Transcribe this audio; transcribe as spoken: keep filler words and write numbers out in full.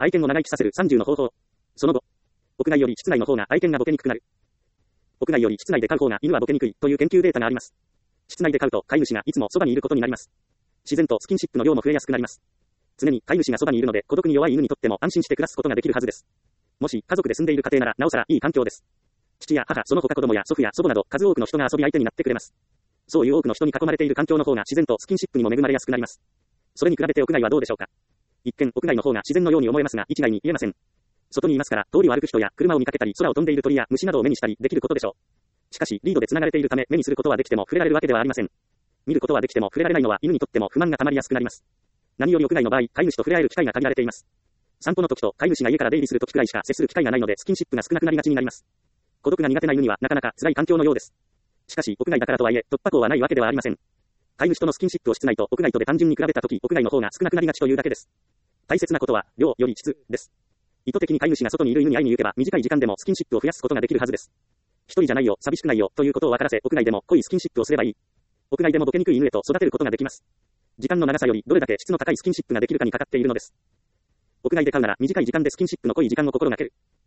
愛犬を長生きさせるさんじゅうの方法。その後、屋外より室内の方が愛犬がボケにくくなる。屋外より室内で飼う方が犬はボケにくいという研究データがあります。室内で飼うと飼い主がいつもそばにいることになります。自然とスキンシップの量も増えやすくなります。常に飼い主がそばにいるので孤独に弱い犬にとっても安心して暮らすことができるはずです。もし家族で住んでいる家庭ならなおさらいい環境です。父や母、その他子供や祖父や祖母など数多くの人が遊び相手になってくれます。そういう多くの人に囲まれている環境の方が自然とスキンシップにも恵まれやすくなります。それに比べて屋外はどうでしょうか。一見屋外の方が自然のように思えますが一概に言えません。外にいますから通りを歩く人や車を見かけたり空を飛んでいる鳥や虫などを目にしたりできることでしょう。しかしリードで繋がれているため目にすることはできても触れられるわけではありません。見ることはできても触れられないのは犬にとっても不満が溜まりやすくなります。何より屋外の場合、飼い主と触れ合える機会が限られています。散歩の時と飼い主が家から出入りする時くらいしか接する機会がないのでスキンシップが少なくなりがちになります。孤独が苦手な犬にはなかなか辛い環境のようです。しかし屋外だからとはいえ突破口はないわけではありません。飼い主とのスキンシップを室内と屋外とで単純に比べた時屋外の方が少なくなりがちというだけです。大切なことは量より質です。意図的に飼い主が外にいる犬に会いに行けば短い時間でもスキンシップを増やすことができるはずです。一人じゃないよ、寂しくないよということを分からせ屋内でも濃いスキンシップをすればいい。屋外でもボケにくい犬へと育てることができます。時間の長さよりどれだけ質の高いスキンシップができるかにかかっているのです。屋外で飼うなら短い時間でスキンシップの濃い時間を心がける。